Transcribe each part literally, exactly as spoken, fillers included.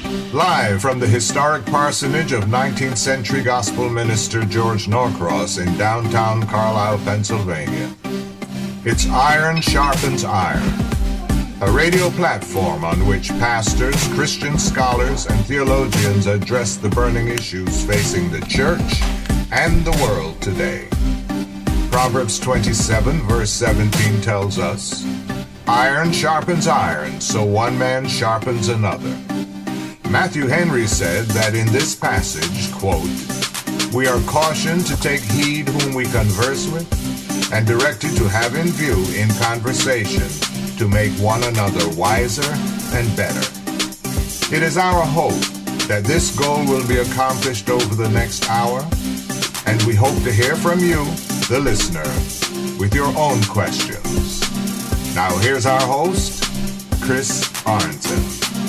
Live from the historic parsonage of nineteenth century gospel minister George Norcross in downtown Carlisle, Pennsylvania. It's Iron Sharpens Iron, a radio platform on which pastors, Christian scholars, and theologians address the burning issues facing the church and the world today. Proverbs twenty-seven, verse seventeen tells us, "Iron sharpens iron, so one man sharpens another." Matthew Henry said that in this passage, quote, "We are cautioned to take heed whom we converse with, and directed to have in view in conversation to make one another wiser and better." It is our hope that this goal will be accomplished over the next hour, and we hope to hear from you, the listener, with your own questions. Now here's our host, Chris Arnton.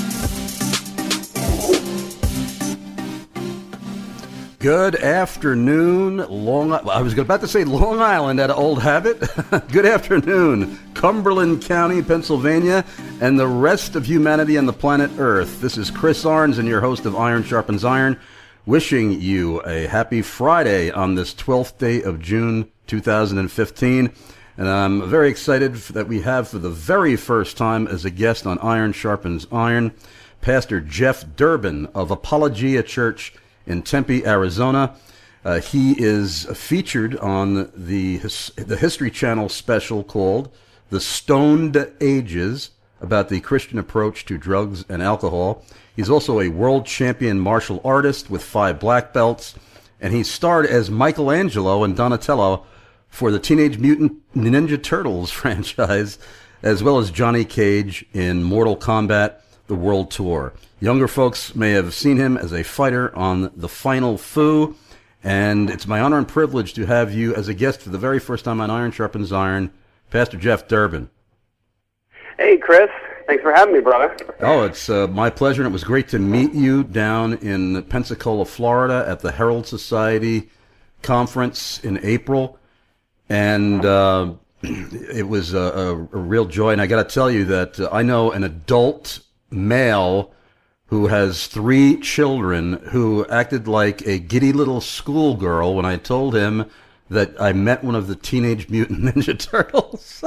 Good afternoon, Long I was about to say Long Island out of old habit. Good afternoon, Cumberland County, Pennsylvania, and the rest of humanity on the planet Earth. This is Chris Arns and your host of Iron Sharpens Iron, wishing you a happy Friday on this twelfth day of June two thousand fifteen. And I'm very excited that we have for the very first time as a guest on Iron Sharpens Iron, Pastor Jeff Durbin of Apologia Church in Tempe, Arizona. Uh, he is featured on the the History Channel special called The Stoned Ages, about the Christian approach to drugs and alcohol. He's also a world champion martial artist with five black belts, and he starred as Michelangelo and Donatello for the Teenage Mutant Ninja Turtles franchise, as well as Johnny Cage in Mortal Kombat, the World Tour. Younger folks may have seen him as a fighter on The Final Fu, and it's my honor and privilege to have you as a guest for the very first time on Iron Sharpens Iron, Pastor Jeff Durbin. Hey, Chris. Thanks for having me, brother. Oh, it's uh, my pleasure, and it was great to meet you down in Pensacola, Florida at the Herald Society conference in April, and uh, it was a, a, a real joy, and I got to tell you that uh, I know an adult male who has three children who acted like a giddy little schoolgirl when I told him that I met one of the Teenage Mutant Ninja Turtles.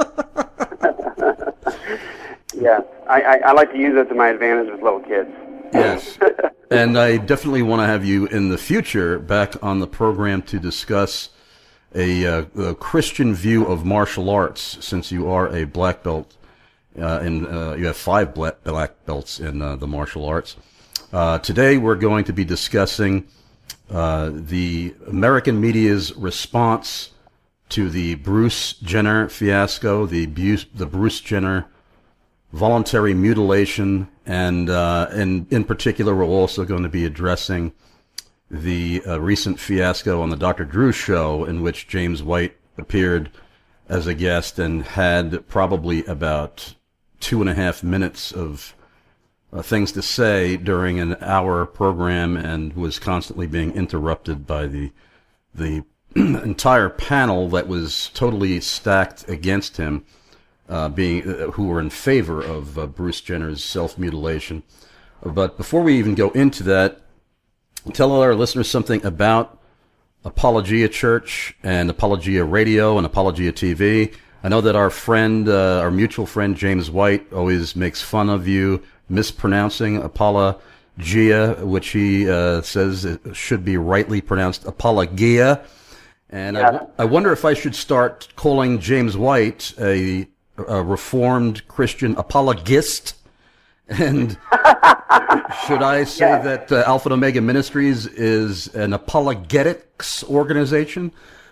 Yeah, I, I, I like to use it to my advantage with little kids. Yes, and I definitely want to have you in the future back on the program to discuss a, uh, a Christian view of martial arts, since you are a black belt. Uh, and uh, you have five black, black belts in uh, the martial arts. Uh, today we're going to be discussing uh, the American media's response to the Bruce Jenner fiasco, the, Bruce, the Bruce Jenner voluntary mutilation, and uh, and in particular we're also going to be addressing the uh, recent fiasco on the Doctor Drew show, in which James White appeared as a guest and had probably about two and a half minutes of uh, things to say during an hour program, and was constantly being interrupted by the the entire panel that was totally stacked against him, uh, being uh, who were in favor of uh, Bruce Jenner's self-mutilation. But before we even go into that, tell our listeners something about Apologia Church and Apologia Radio and Apologia T V. I know that our friend, uh, our mutual friend James White, always makes fun of you mispronouncing Apologia, which he uh, says it should be rightly pronounced Apologia. And yeah. I, w- I wonder if I should start calling James White a, a reformed Christian apologist. And should I say yeah. that uh, Alpha and Omega Ministries is an apologetics organization?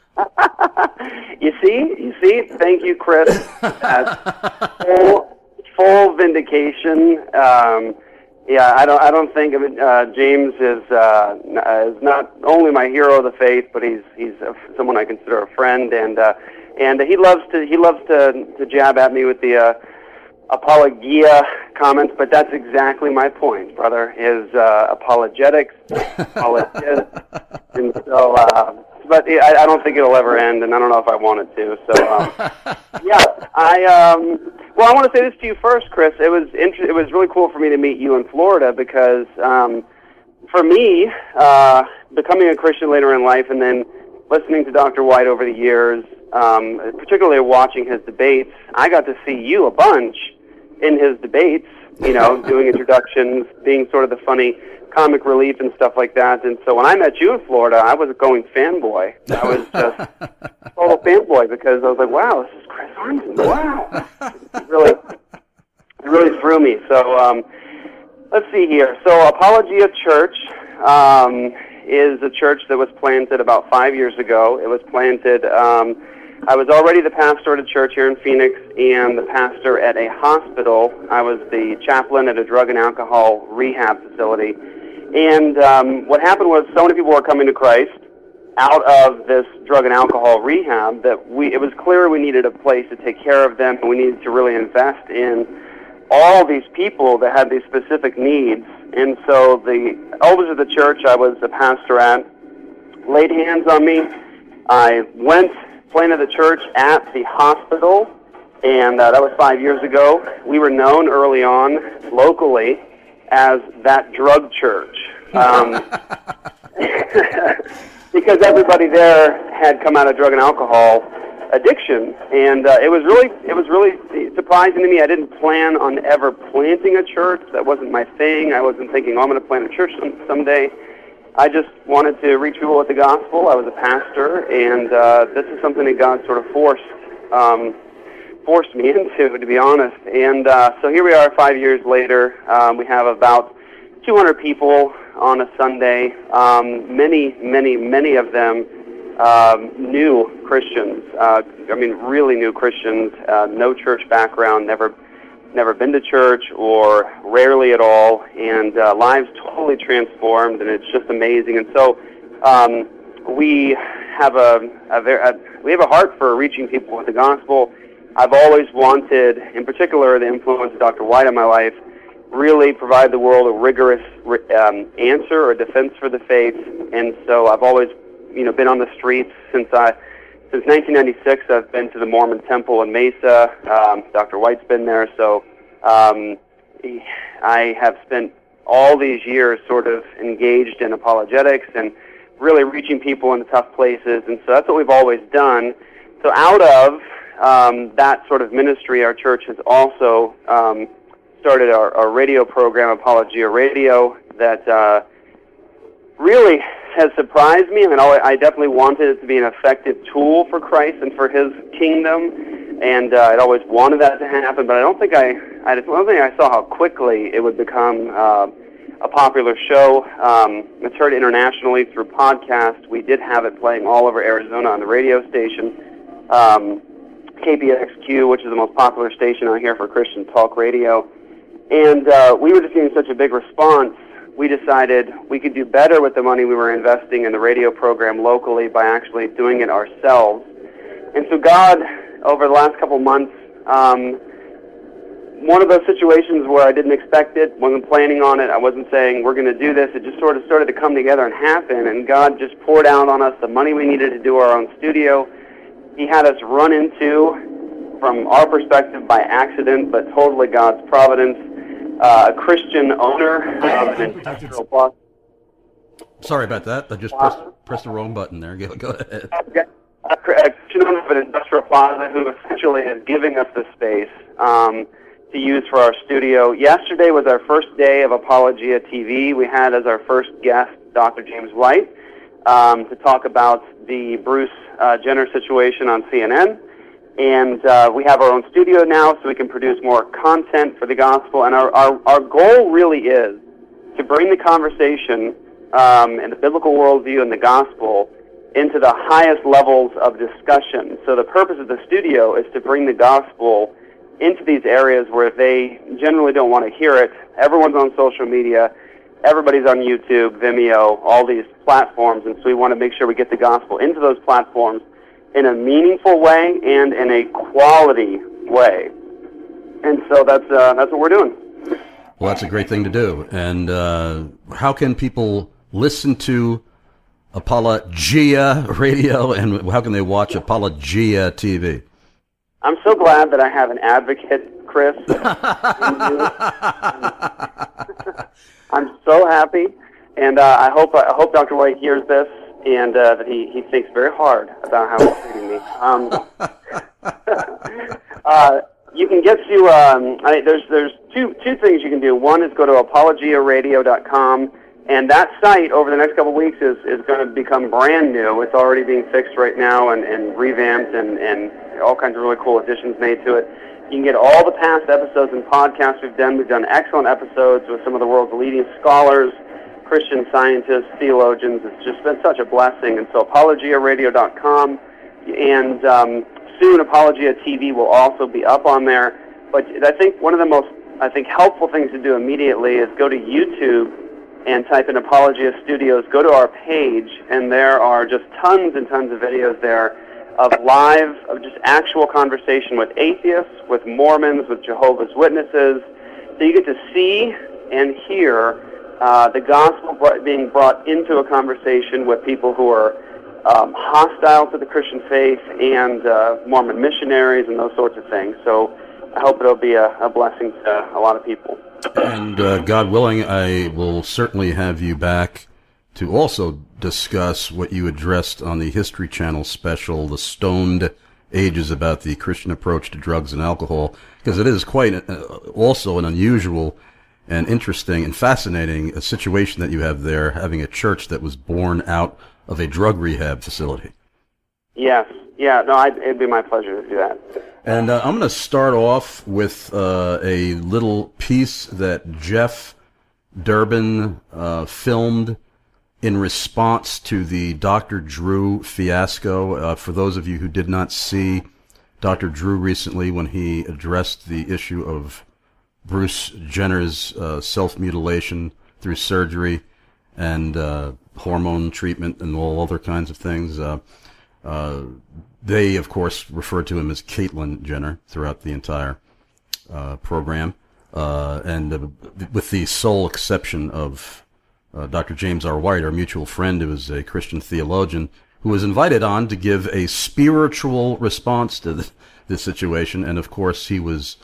You see, you see. Thank you, Chris. Uh, full, full vindication. Um, yeah, I don't, I don't think of it. Uh, James is uh, is not only my hero of the faith, but he's he's a, someone I consider a friend, and uh, and he loves to he loves to to jab at me with the uh, apologia comments. But that's exactly my point, brother. Is uh, apologetics, apologetics, and so. Uh, but I, I don't think it'll ever end, and I don't know if I want it to. So, um, yeah, I um, well, I want to say this to you first, Chris. It was inter- it was really cool for me to meet you in Florida because um, for me, uh, becoming a Christian later in life, and then listening to Doctor White over the years, um, particularly watching his debates, I got to see you a bunch in his debates. You know, doing introductions, being sort of the funny comic relief and stuff like that. And so when I met you in Florida, I was going fanboy. I was just total fanboy because I was like, wow, this is Chris Armstrong. Wow. It really, it really threw me. So um, let's see here. So Apologia Church um, is a church that was planted about five years ago. It was planted... Um, I was already the pastor at a church here in Phoenix and the pastor at a hospital. I was the chaplain at a drug and alcohol rehab facility. And um, what happened was so many people were coming to Christ out of this drug and alcohol rehab that we it was clear we needed a place to take care of them, and we needed to really invest in all these people that had these specific needs. And so the elders of the church I was a pastor at laid hands on me. I went... planted the church at the hospital, and uh, that was five years ago. We were known early on locally as that drug church um, because everybody there had come out of drug and alcohol addiction, and uh, it was really it was really surprising to me. I didn't plan on ever planting a church. That wasn't my thing. I wasn't thinking, oh, I'm going to plant a church some, someday. I just wanted to reach people with the gospel. I was a pastor, and uh, this is something that God sort of forced um, forced me into, to be honest. And uh, so here we are five years later. Um, we have about two hundred people on a Sunday, um, many, many, many of them um, new Christians. Uh, I mean, really new Christians, uh, no church background, never never been to church or rarely at all, and uh, lives totally transformed, and it's just amazing. And so um, we have a, a, very, a we have a heart for reaching people with the gospel. I've always wanted, in particular, the influence of Doctor White in my life, really provide the world a rigorous um, answer or defense for the faith. And so I've always, you know, been on the streets since I. Since nineteen ninety-six, I've been to the Mormon Temple in Mesa. Um, Doctor White's been there, so um, I have spent all these years sort of engaged in apologetics and really reaching people in tough places, and so that's what we've always done. So out of um, that sort of ministry, our church has also um, started our, our radio program, Apologia Radio, that uh, really has surprised me. I mean, I definitely wanted it to be an effective tool for Christ and for His kingdom, and uh, I'd always wanted that to happen. But I don't think I, I just, don't think I saw how quickly it would become uh, a popular show. Um, it's heard internationally through podcasts. We did have it playing all over Arizona on the radio station, um, K P X Q, which is the most popular station out here for Christian talk radio. And uh, we were just getting such a big response. We decided we could do better with the money we were investing in the radio program locally by actually doing it ourselves. And so God, over the last couple months, um, one of those situations where I didn't expect it, wasn't planning on it, I wasn't saying we're going to do this, it just sort of started to come together and happen, and God just poured out on us the money we needed to do our own studio. He had us run into, from our perspective by accident, but totally God's providence, Uh, a Christian owner of an industrial plaza. Sorry about that. I just pressed, pressed the wrong button there. Go, go ahead. Okay. A Christian owner of an industrial plaza who essentially is giving us the space um, to use for our studio. Yesterday was our first day of Apologia T V. We had as our first guest Doctor James White um, to talk about the Bruce uh, Jenner situation on C N N. And uh, we have our own studio now, so we can produce more content for the gospel. And our, our, our goal really is to bring the conversation um, and the biblical worldview and the gospel into the highest levels of discussion. So the purpose of the studio is to bring the gospel into these areas where they generally don't want to hear it. Everyone's on social media. Everybody's on YouTube, Vimeo, all these platforms. And so we want to make sure we get the gospel into those platforms in a meaningful way and in a quality way. And so that's uh, that's what we're doing. Well, that's a great thing to do. And uh, how can people listen to Apologia Radio, and how can they watch Apologia T V? I'm so glad that I have an advocate, Chris. I'm so happy, and uh, I hope I hope Doctor White hears this, and uh, that he, he thinks very hard about how he's treating me. Um, uh, you can get to um, I, there's there's two two things you can do. One is go to apologia radio dot com. And that site, over the next couple of weeks, is, is going to become brand new. It's already being fixed right now and, and revamped and, and all kinds of really cool additions made to it. You can get all the past episodes and podcasts we've done. We've done excellent episodes with some of the world's leading scholars, Christian scientists, theologians. It's just been such a blessing. And so apologia radio dot com, and um, soon Apologia T V will also be up on there. But I think one of the most, I think, helpful things to do immediately is go to YouTube and type in Apologia Studios, go to our page, and there are just tons and tons of videos there of live, of just actual conversation with atheists, with Mormons, with Jehovah's Witnesses. So you get to see and hear uh, the gospel being brought into a conversation with people who are um, hostile to the Christian faith and uh, Mormon missionaries and those sorts of things. So I hope it'll be a, a blessing to a lot of people. And uh, God willing, I will certainly have you back to also discuss what you addressed on the History Channel special, The Stoned Ages, about the Christian approach to drugs and alcohol, because it is quite a, also an unusual and interesting and fascinating situation that you have there, having a church that was born out of a drug rehab facility. Yes. Yeah, no, I'd, it'd be my pleasure to do that. And uh, I'm going to start off with uh, a little piece that Jeff Durbin uh, filmed in response to the Doctor Drew fiasco. Uh, for those of you who did not see Doctor Drew recently when he addressed the issue of Bruce Jenner's uh, self-mutilation through surgery and uh, hormone treatment and all other kinds of things, uh, uh, they, of course, referred to him as Caitlyn Jenner throughout the entire uh, program, uh, and uh, with the sole exception of uh, Doctor James R. White, our mutual friend, who is a Christian theologian, who was invited on to give a spiritual response to the, this situation, and of course he was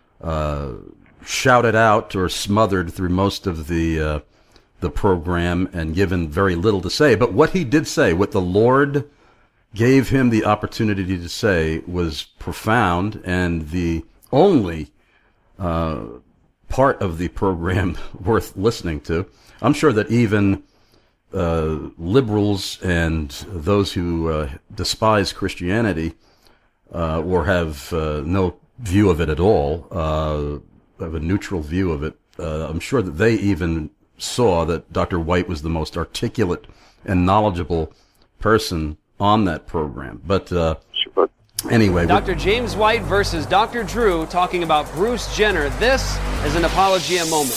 uh, shouted out or smothered through most of the uh, the program and given very little to say. But what he did say, what the Lord gave him the opportunity to say, was profound, and the only uh, part of the program worth listening to. I'm sure that even uh, liberals and those who uh, despise Christianity uh, or have uh, no view of it at all, uh, have a neutral view of it, uh, I'm sure that they even saw that Doctor White was the most articulate and knowledgeable person on that program. But uh, anyway. Doctor James White versus Doctor Drew talking about Bruce Jenner. This is an Apologia moment.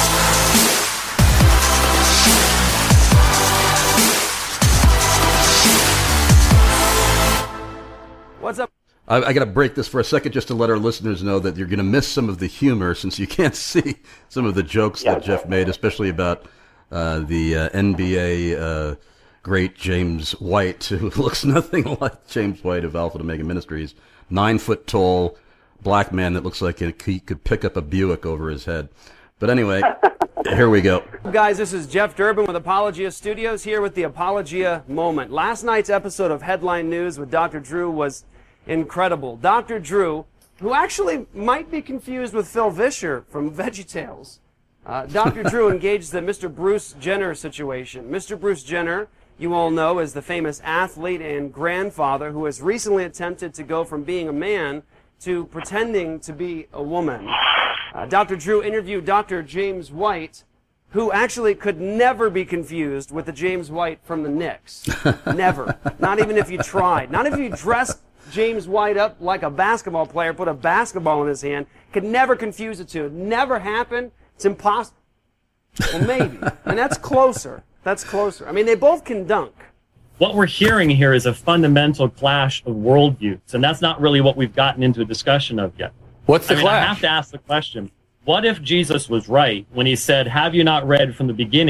What's up? I, I got to break this for a second just to let our listeners know that you're going to miss some of the humor since you can't see some of the jokes yeah. that Jeff made, especially about uh, the uh, N B A uh, great James White, who looks nothing like James White of Alpha and Omega Ministries. Nine foot tall black man that looks like he could pick up a Buick over his head. But anyway, here we go. Guys, this is Jeff Durbin with Apologia Studios, here with the Apologia Moment. Last night's episode of Headline News with Doctor Drew was incredible. Doctor Drew, who actually might be confused with Phil Vischer from VeggieTales. Uh, Doctor Drew engaged the Mister Bruce Jenner situation. Mister Bruce Jenner, you all know, is the famous athlete and grandfather who has recently attempted to go from being a man to pretending to be a woman. Uh, Doctor Drew interviewed Doctor James White, who actually could never be confused with the James White from the Knicks. Never. Not even if you tried. Not if you dressed James White up like a basketball player, put a basketball in his hand. Could never confuse the two. Never happened. It's impossible. Well, maybe. And that's closer. That's closer. I mean, they both can dunk. What we're hearing here is a fundamental clash of worldviews, and that's not really what we've gotten into a discussion of yet. What's the I mean, clash? I have to ask the question, what if Jesus was right when he said, have you not read from the beginning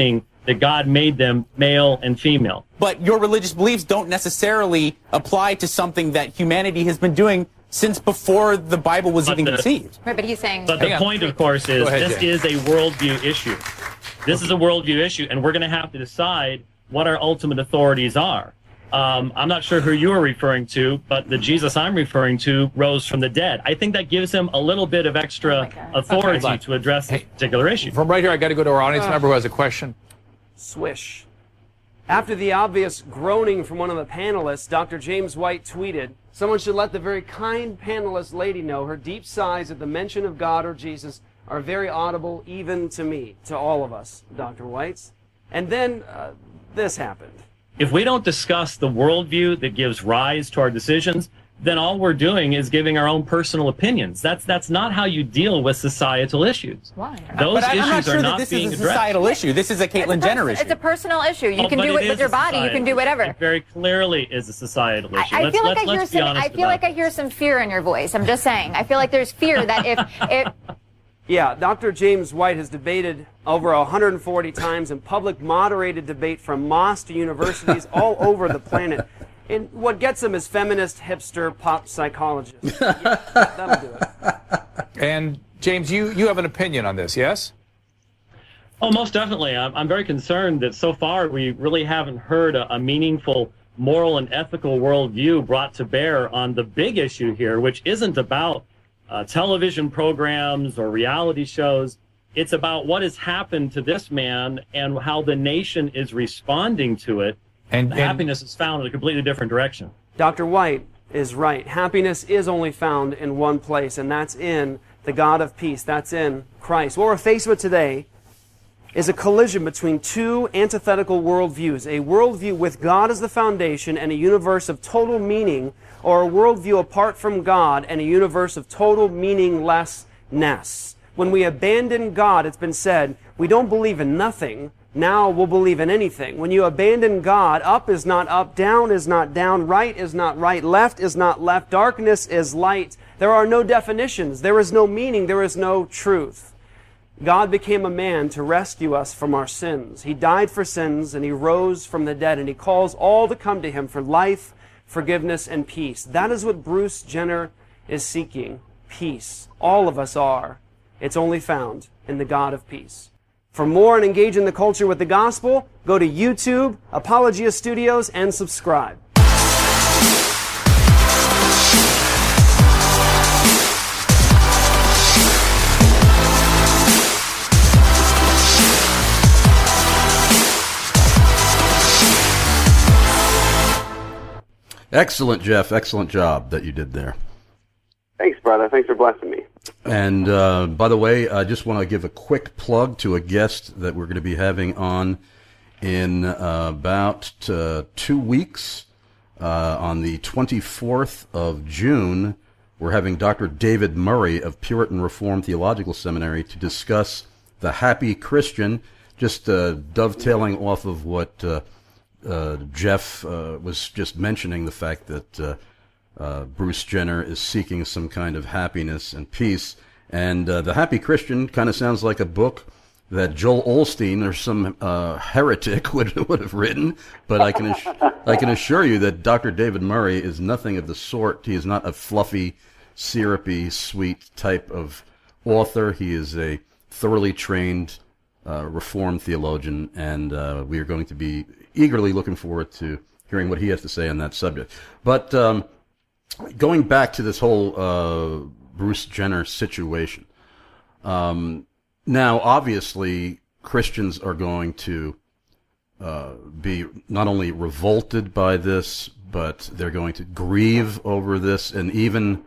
that God made them male and female. But your religious beliefs don't necessarily apply to something that humanity has been doing since before the Bible was But even the- conceived. Right, but he's saying. But the Hang on. point, of course, is Go ahead, this Jay. is a worldview issue. This is a worldview issue, and we're going to have to decide what our ultimate authorities are. Um, I'm not sure who you are referring to, but the Jesus I'm referring to rose from the dead. I think that gives him a little bit of extra Oh my God. authority Okay, but- to address this Hey, particular issue. From right here, I got to go to our audience member who has a question. Swish. After the obvious groaning from one of the panelists, Doctor James White tweeted, "Someone should let the very kind panelist lady know her deep sighs at the mention of God or Jesus are very audible even to me," to all of us, Doctor White's. And then uh, this happened. If we don't discuss the worldview that gives rise to our decisions, then all we're doing is giving our own personal opinions. That's that's not how you deal with societal issues. Why? Those But I- issues I'm not sure are that not this being is a addressed. societal issue. This is a It's a, Caitlyn Jenner pers- issue. it's a personal issue. You Oh, can but do it with is your a body. You can societal do whatever. issue. It very clearly is a societal issue. I, I let's, feel like let's, I hear let's be some. honest I feel like about I hear some fear in your voice. I'm just saying. I feel like there's fear that if if Yeah, Doctor James White has debated over one hundred forty times in public moderated debate from mosques to universities all over the planet. And what gets him is feminist, hipster, pop psychologists. Yeah, that'll do it. And James, you, you have an opinion on this, yes? Oh, most definitely. I'm, I'm very concerned that so far we really haven't heard a, a meaningful moral and ethical worldview brought to bear on the big issue here, which isn't about uh, television programs or reality shows. It's about what has happened to this man and how the nation is responding to it. And, The and happiness is found in a completely different direction. Doctor White is right. Happiness is only found in one place, and that's in the God of peace. That's in Christ. What we're faced with today is a collision between two antithetical worldviews, a worldview with God as the foundation and a universe of total meaning, or a worldview apart from God and a universe of total meaninglessness. When we abandon God, it's been said, we don't believe in nothing, now we'll believe in anything. When you abandon God, up is not up, down is not down, right is not right, left is not left, darkness is light. There are no definitions, there is no meaning, there is no truth. God became a man to rescue us from our sins. He died for sins and He rose from the dead, and He calls all to come to Him for life, forgiveness, and peace. That is what Bruce Jenner is seeking. Peace. All of us are. It's only found in the God of peace. For more and engage in the culture with the gospel, go to YouTube, Apologia Studios, and subscribe. Excellent, Jeff. Excellent job that you did there. Thanks, brother. Thanks for blessing me. And uh, by the way, I just want to give a quick plug to a guest that we're going to be having on in uh, about uh, two weeks. Uh, on the twenty-fourth of June, we're having Doctor David Murray of Puritan Reformed Theological Seminary to discuss the happy Christian, just uh, dovetailing off of what uh, uh, Jeff uh, was just mentioning, the fact that uh, uh, Bruce Jenner is seeking some kind of happiness and peace. And uh, the happy Christian kind of sounds like a book that Joel Osteen or some uh, heretic would would have written, but I can ass- I can assure you that Doctor David Murray is nothing of the sort. He is not a fluffy, syrupy, sweet type of author. He is a thoroughly trained uh, Reformed theologian, and uh, we are going to be eagerly looking forward to hearing what he has to say on that subject. But um, going back to this whole uh, Bruce Jenner situation. Um, Now, obviously, Christians are going to uh, be not only revolted by this, but they're going to grieve over this and even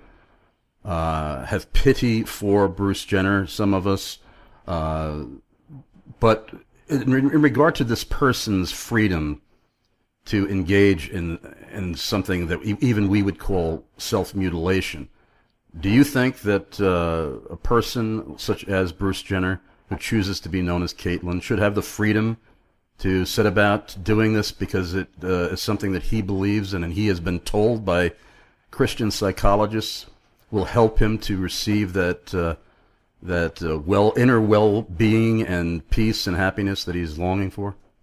uh, have pity for Bruce Jenner, some of us. Uh, but in, in regard to this person's freedom to engage in, in something that even we would call self-mutilation, do you think that uh, a person such as Bruce Jenner, who chooses to be known as Caitlyn, should have the freedom to set about doing this because it uh, is something that he believes in and he has been told by Christian psychologists will help him to receive that uh, that uh, well inner well-being and peace and happiness that he's longing for?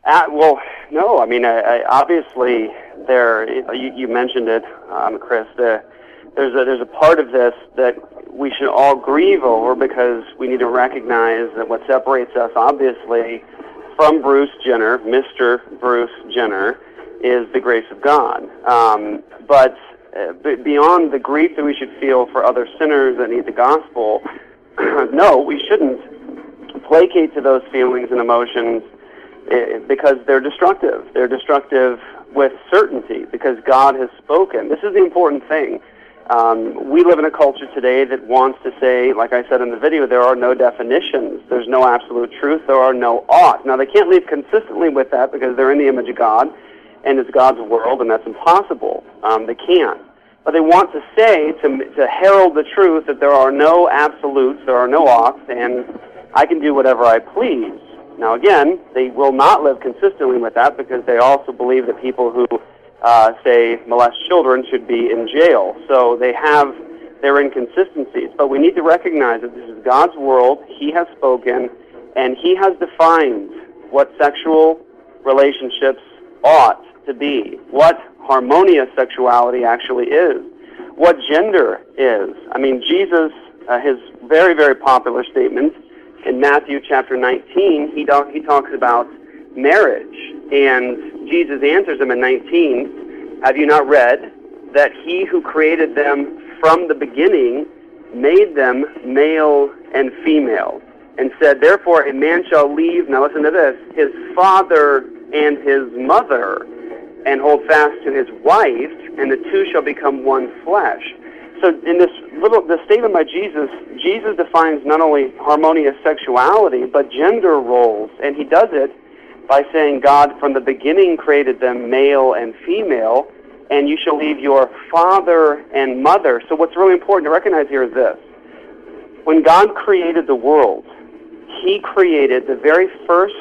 Uh, well, no. I mean, I, I, obviously, there. You, you mentioned it, um, Chris. The, there's a there's a part of this that we should all grieve over because we need to recognize that what separates us, obviously, from Bruce Jenner, Mister Bruce Jenner, is the grace of God. Um, but uh, b- beyond the grief that we should feel for other sinners that need the gospel, no, we shouldn't placate to those feelings and emotions uh, because they're destructive. They're destructive with certainty because God has spoken. This is the important thing. Um, we live in a culture today that wants to say, like I said in the video, there are no definitions. There's no absolute truth. There are no ought. Now, they can't live consistently with that because they're in the image of God, and it's God's world, and that's impossible. Um, they can't. But they want to say, to, to herald the truth, that there are no absolutes, there are no oughts, and I can do whatever I please. Now, again, they will not live consistently with that because they also believe that people who Uh, say, molest children should be in jail. So they have their inconsistencies. But we need to recognize that this is God's world. He has spoken, and He has defined what sexual relationships ought to be, what harmonious sexuality actually is, what gender is. I mean, Jesus, uh, his very, very popular statement in Matthew chapter nineteen, he, do- he talks about marriage. And Jesus answers him in nineteen, have you not read that he who created them from the beginning made them male and female, and said, therefore a man shall leave, now listen to this, his father and his mother, and hold fast to his wife, and the two shall become one flesh. So in this little, the statement by Jesus, Jesus defines not only harmonious sexuality, but gender roles, and he does it by saying God from the beginning created them male and female, and you shall leave your father and mother. So what's really important to recognize here is this. When God created the world, He created the very first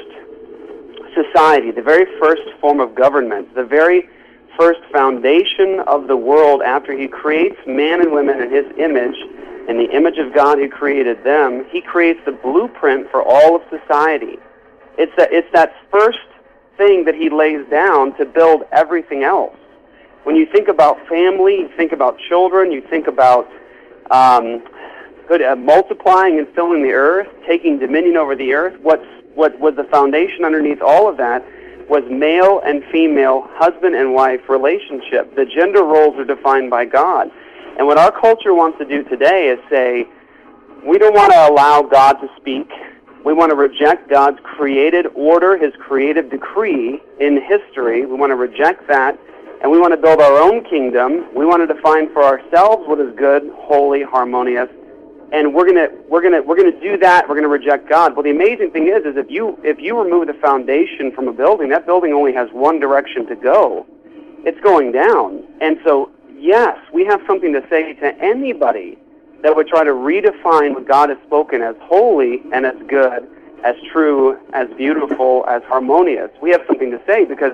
society, the very first form of government, the very first foundation of the world after He creates man and women in His image, in the image of God He created them. He creates the blueprint for all of society. It's that, it's that first thing that He lays down to build everything else. When you think about family, you think about children, you think about um, good, uh, multiplying and filling the earth, taking dominion over the earth, what's, what was the foundation underneath all of that was male and female, husband and wife relationship. The gender roles are defined by God. And what our culture wants to do today is say, we don't want to allow God to speak. We want to reject God's created order, His creative decree in history. We want to reject that, and we want to build our own kingdom. We want to define for ourselves what is good, holy, harmonious, and we're gonna we're gonna we're gonna do that. We're gonna reject God. Well, the amazing thing is, is if you if you remove the foundation from a building, that building only has one direction to go. It's going down. And so, yes, we have something to say to anybody that would try to redefine what God has spoken as holy and as good, as true, as beautiful, as harmonious. We have something to say because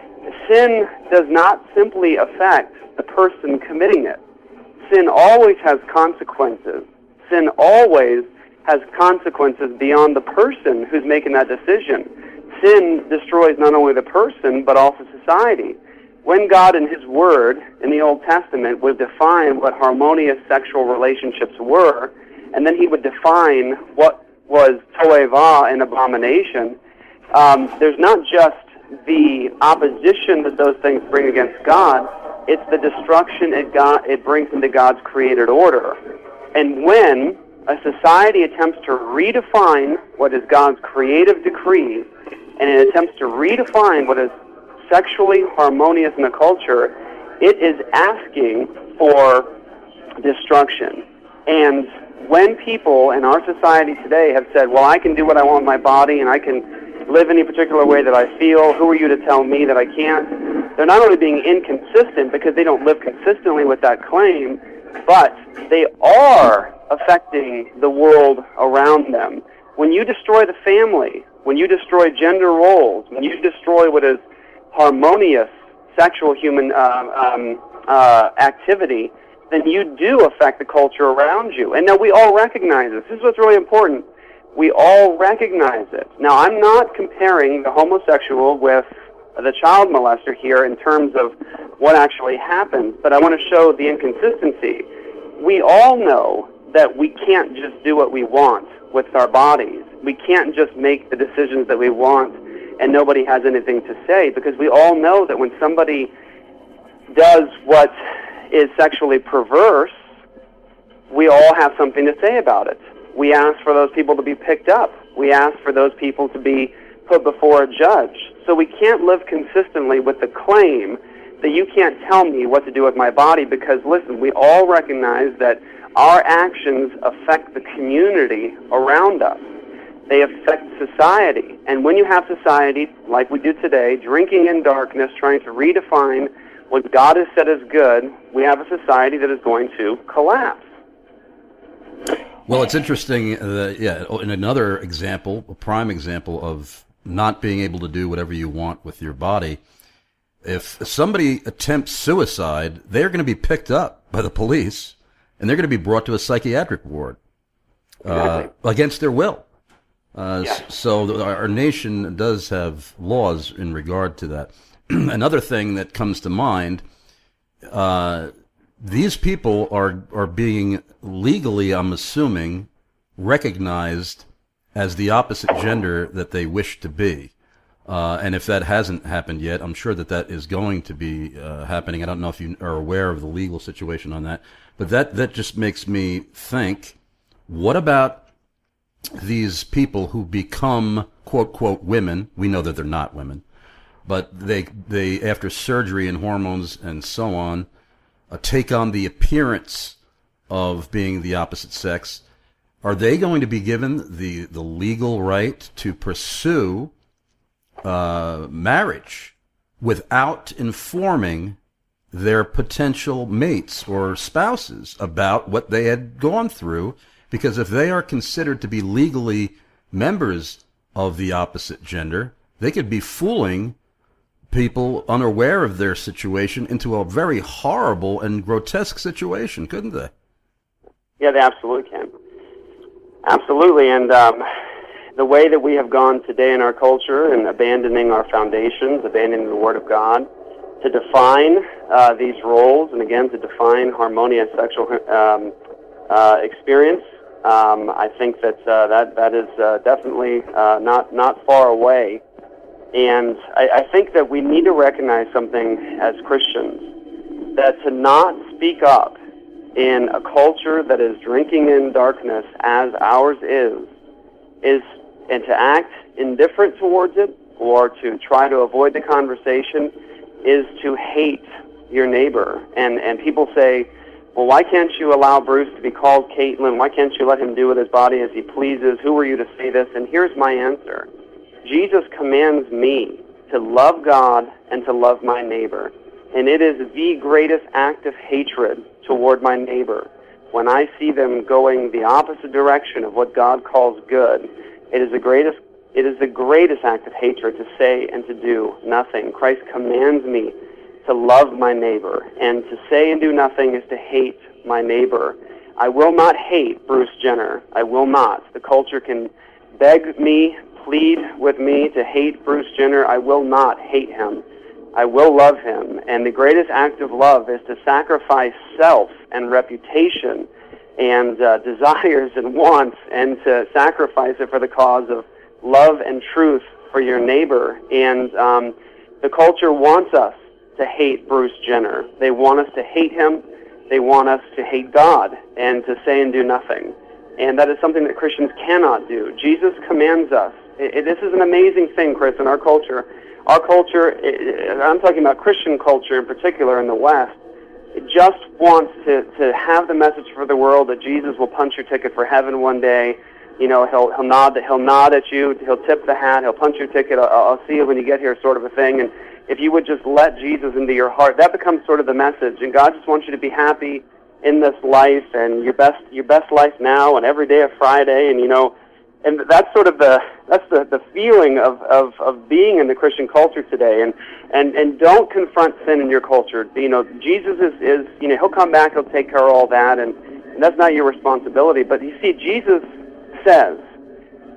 sin does not simply affect the person committing it. Sin always has consequences. Sin always has consequences beyond the person who's making that decision. Sin destroys not only the person, but also society. When God in His Word in the Old Testament would define what harmonious sexual relationships were, and then He would define what was toeva, an abomination, um, there's not just the opposition that those things bring against God, it's the destruction it, God, it brings into God's created order. And when a society attempts to redefine what is God's creative decree, and it attempts to redefine what is sexually harmonious in a culture, it is asking for destruction. And when people in our society today have said, well, I can do what I want with my body and I can live any particular way that I feel, who are you to tell me that I can't? They're not only being inconsistent because they don't live consistently with that claim, but they are affecting the world around them. When you destroy the family, when you destroy gender roles, when you destroy what is harmonious sexual human uh, um, uh, activity, then you do affect the culture around you. And now we all recognize this. This is what's really important. We all recognize it. Now, I'm not comparing the homosexual with the child molester here in terms of what actually happened, but I want to show the inconsistency. We all know that we can't just do what we want with our bodies. We can't just make the decisions that we want and nobody has anything to say, because we all know that when somebody does what is sexually perverse, we all have something to say about it. We ask for those people to be picked up. We ask for those people to be put before a judge. So we can't live consistently with the claim that you can't tell me what to do with my body, because, listen, we all recognize that our actions affect the community around us. They affect society. And when you have society, like we do today, drinking in darkness, trying to redefine what God has said is good, we have a society that is going to collapse. Well, it's interesting that, yeah, in another example, a prime example of not being able to do whatever you want with your body, if somebody attempts suicide, they're going to be picked up by the police, and they're going to be brought to a psychiatric ward uh, exactly. against their will. Uh, yes. So our nation does have laws in regard to that. Another thing that comes to mind, uh, these people are are being legally, I'm assuming, recognized as the opposite gender that they wish to be. Uh, and if that hasn't happened yet, I'm sure that that is going to be uh, happening. I don't know if you are aware of the legal situation on that. But that, that just makes me think, what about these people who become, quote, quote, women? We know that they're not women. But they, they after surgery and hormones and so on, uh, take on the appearance of being the opposite sex. Are they going to be given the, the legal right to pursue uh, marriage without informing their potential mates or spouses about what they had gone through? Because if they are considered to be legally members of the opposite gender, they could be fooling people unaware of their situation into a very horrible and grotesque situation, couldn't they? Yeah, they absolutely can. Absolutely, and um, the way that we have gone today in our culture and abandoning our foundations, abandoning the Word of God, to define uh, these roles, and again, to define harmonious sexual um, uh, experience, um, I think that uh, that that is uh, definitely uh, not not far away. And I, I think that we need to recognize something as Christians, that to not speak up in a culture that is drinking in darkness as ours is, is and to act indifferent towards it or to try to avoid the conversation is to hate your neighbor. And and people say, well, why can't you allow Bruce to be called Caitlin? Why can't you let him do with his body as he pleases? Who are you to say this? And here's my answer. Jesus commands me to love God and to love my neighbor. And it is the greatest act of hatred toward my neighbor when I see them going the opposite direction of what God calls good. It is the greatest it is the greatest act of hatred to say and to do nothing. Christ commands me to love my neighbor, and to say and do nothing is to hate my neighbor. I will not hate Bruce Jenner. I will not. The culture can beg me, plead with me to hate Bruce Jenner. I will not hate him. I will love him. And the greatest act of love is to sacrifice self and reputation and uh, desires and wants, and to sacrifice it for the cause of love and truth for your neighbor. And um, the culture wants us to hate Bruce Jenner. They want us to hate him. They want us to hate God and to say and do nothing. And that is something that Christians cannot do. Jesus commands us. It, it, this is an amazing thing, Chris, in our culture. Our culture, it, I'm talking about Christian culture in particular in the West, it just wants to, to have the message for the world that Jesus will punch your ticket for heaven one day. You know, he'll he'll nod he'll nod at you, he'll tip the hat, he'll punch your ticket. I'll, I'll see you when you get here, sort of a thing. And if you would just let Jesus into your heart, that becomes sort of the message. And God just wants you to be happy in this life, and your best your best life now, and every day of Friday, and you know, and that's sort of the that's the, the feeling of, of, of being in the Christian culture today. And, and and don't confront sin in your culture. You know, Jesus is, is you know, he'll come back, he'll take care of all that, and, and that's not your responsibility. But you see, Jesus says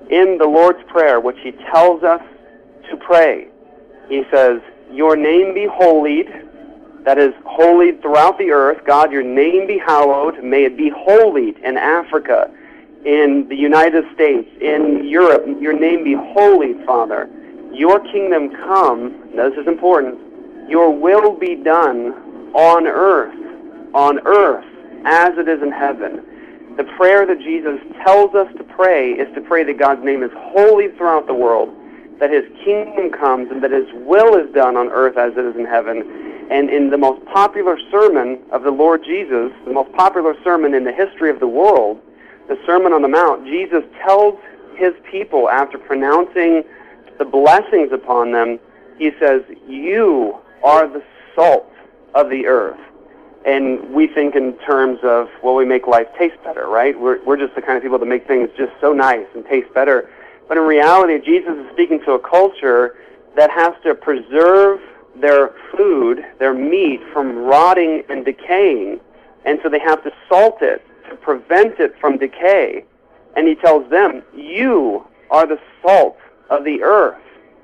in the Lord's Prayer, which he tells us to pray, he says, your name be holied, that is, holied throughout the earth. God, your name be hallowed. May it be holied in Africa, in the United States, in Europe. Your name be holied, Father. Your kingdom come, this is important, your will be done on earth, on earth as it is in heaven. The prayer that Jesus tells us to pray is to pray that God's name is holy throughout the world, that his kingdom comes, and that his will is done on earth as it is in heaven. And in the most popular sermon of the Lord Jesus, the most popular sermon in the history of the world, the Sermon on the Mount, Jesus tells his people, after pronouncing the blessings upon them, he says, you are the salt of the earth. And we think in terms of, well, we make life taste better, right? We're, we're just the kind of people that make things just so nice and taste better. But in reality, Jesus is speaking to a culture that has to preserve their food, their meat, from rotting and decaying. And so they have to salt it to prevent it from decay. And he tells them, you are the salt of the earth.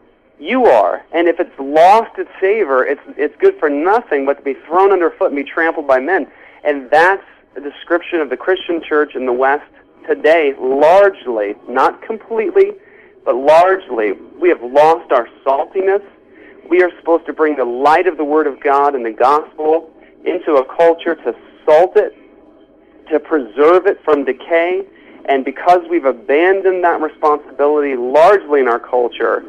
You are. And if it's lost its savor, it's it's good for nothing but to be thrown underfoot and be trampled by men. And that's a description of the Christian church in the West today, largely, not completely, but largely. We have lost our saltiness. We are supposed to bring the light of the Word of God and the gospel into a culture to salt it, to preserve it from decay. And because we've abandoned that responsibility largely in our culture,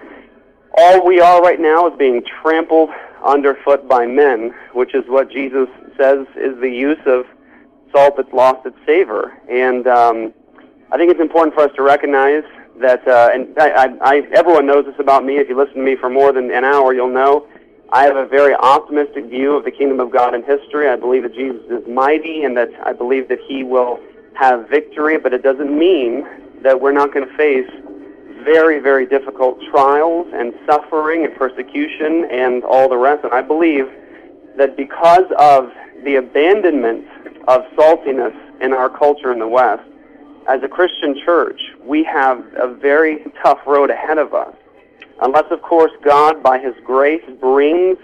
all we are right now is being trampled underfoot by men, which is what Jesus says is the use of salt that's lost its savor. And um, I think it's important for us to recognize that, uh, and I, I, I, everyone knows this about me. If you listen to me for more than an hour, you'll know I have a very optimistic view of the kingdom of God in history. I believe that Jesus is mighty, and that I believe that he will have victory, but it doesn't mean that we're not going to face very, very difficult trials and suffering and persecution and all the rest. And I believe that because of the abandonment of saltiness in our culture in the West, as a Christian church, we have a very tough road ahead of us. Unless, of course, God, by his grace, brings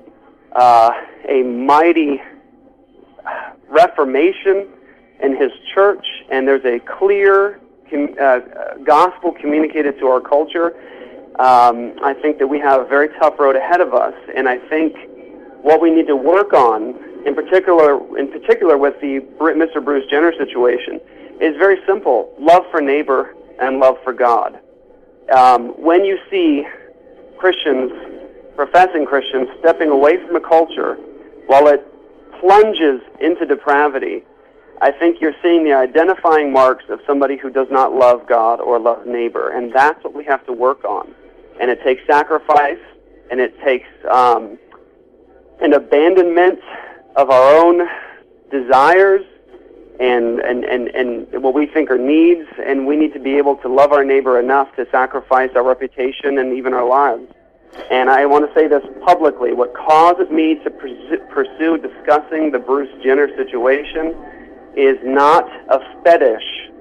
uh, a mighty reformation in his church, and there's a clear com- uh, gospel communicated to our culture, um, I think that we have a very tough road ahead of us. And I think what we need to work on, in particular, in particular with the Mister Bruce Jenner situation, is very simple: love for neighbor and love for God. Um, when you see Christians, professing Christians, stepping away from a culture while it plunges into depravity, I think you're seeing the identifying marks of somebody who does not love God or love neighbor, and that's what we have to work on. And it takes sacrifice, and it takes um, an abandonment of our own desires and, and, and, and what we think are needs, and we need to be able to love our neighbor enough to sacrifice our reputation and even our lives. And I want to say this publicly: what causes me to pursue discussing the Bruce Jenner situation is not a fetish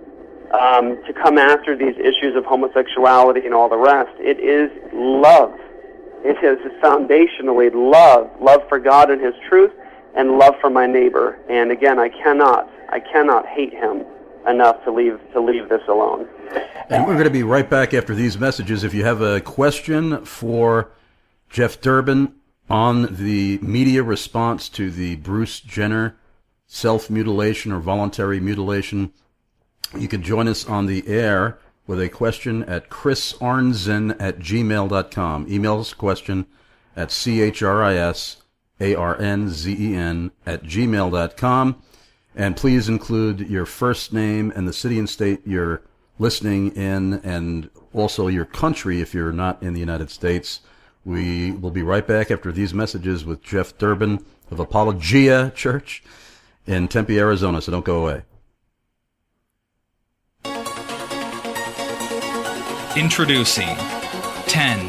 um, to come after these issues of homosexuality and all the rest. It is love. It is foundationally love, love for God and his truth, and love for my neighbor. And again, I cannot, I cannot hate him enough to leave to leave this alone. And we're going to be right back after these messages. If you have a question for Jeff Durbin on the media response to the Bruce Jenner self-mutilation or voluntary mutilation, you can join us on the air with a question at chris arnzen at gmail dot com. Email us a question at C H R I S A R N Z E N at gmail dot com. And please include your first name and the city and state you're listening in, and also your country if you're not in the United States. We will be right back after these messages with Jeff Durbin of Apologia Church in Tempe, Arizona, so don't go away. Introducing ten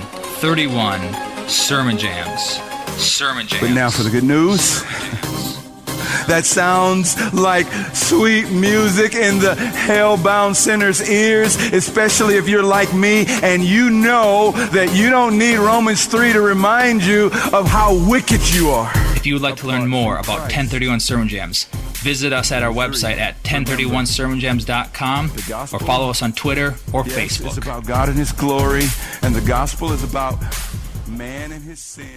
thirty-one Sermon Jams. Sermon Jams. But now for the good news. that sounds like sweet music in the hell-bound sinner's ears, especially if you're like me and you know that you don't need Romans three to remind you of how wicked you are. If you would like to learn more about ten thirty-one Sermon Jams, visit us at our website at ten thirty-one sermon jams dot com or follow us on Twitter or Facebook. It's about God and His glory, and the gospel is about man and his sin.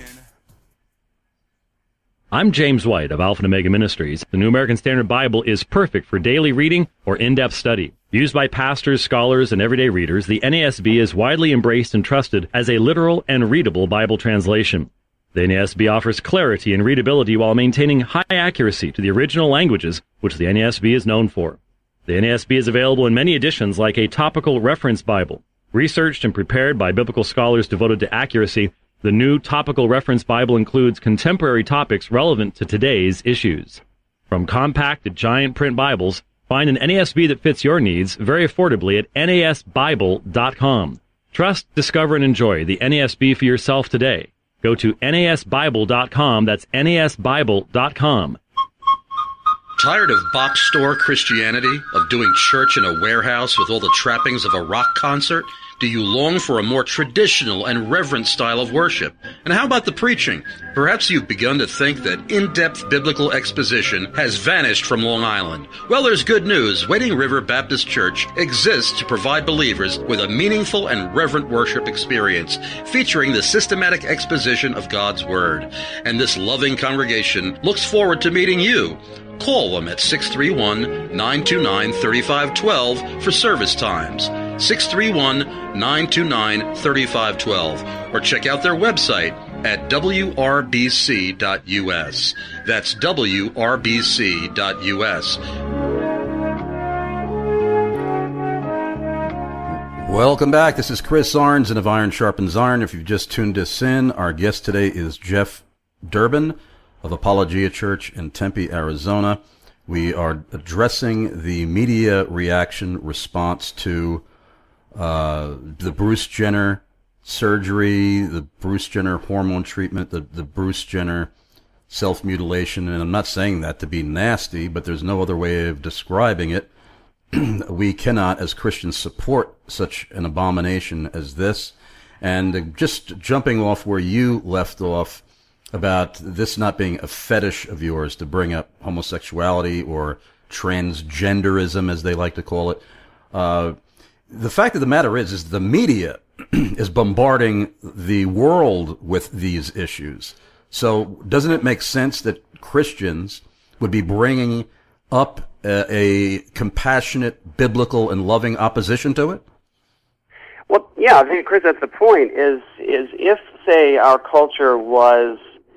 I'm James White of Alpha and Omega Ministries. The New American Standard Bible is perfect for daily reading or in-depth study. Used by pastors, scholars, and everyday readers, the N A S B is widely embraced and trusted as a literal and readable Bible translation. The N A S B offers clarity and readability while maintaining high accuracy to the original languages, which the N A S B is known for. The N A S B is available in many editions like a topical reference Bible. Researched and prepared by biblical scholars devoted to accuracy, the new Topical Reference Bible includes contemporary topics relevant to today's issues. From compact to giant print Bibles, find an N A S B that fits your needs very affordably at N A S Bible dot com. Trust, discover, and enjoy the N A S B for yourself today. Go to N A S Bible dot com. That's N A S Bible dot com. Tired of box store Christianity, of doing church in a warehouse with all the trappings of a rock concert? Do you long for a more traditional and reverent style of worship? And how about the preaching? Perhaps you've begun to think that in-depth biblical exposition has vanished from Long Island. Well, there's good news. Wading River Baptist Church exists to provide believers with a meaningful and reverent worship experience, featuring the systematic exposition of God's Word. And this loving congregation looks forward to meeting you. Call them at six three one, nine two nine, three five one two for service times. six three one, nine two nine, three five one two, or check out their website at W R B C dot U S. That's W R B C dot U S. Welcome back. This is Chris Arns, and of Iron Sharpens Iron. If you've just tuned us in, our guest today is Jeff Durbin of Apologia Church in Tempe, Arizona. We are addressing the media reaction response to uh, the Bruce Jenner surgery, the Bruce Jenner hormone treatment, the, the Bruce Jenner self-mutilation. And I'm not saying that to be nasty, but there's no other way of describing it. We cannot, as Christians, support such an abomination as this. And just jumping off where you left off, about this not being a fetish of yours to bring up homosexuality or transgenderism, as they like to call it. Uh, the fact of the matter is, is the media is bombarding the world with these issues. So doesn't it make sense that Christians would be bringing up a, a compassionate, biblical, and loving opposition to it? Well, yeah, I think, Chris, that's the point, is, is if, say, our culture was,